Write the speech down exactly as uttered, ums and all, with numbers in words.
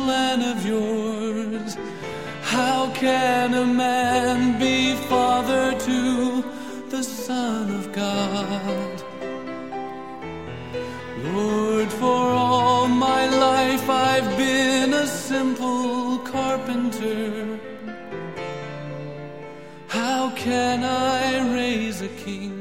plan of yours. How can a man be father to the Son of God? Lord, for all my life I've been a simple carpenter. How can I raise a king?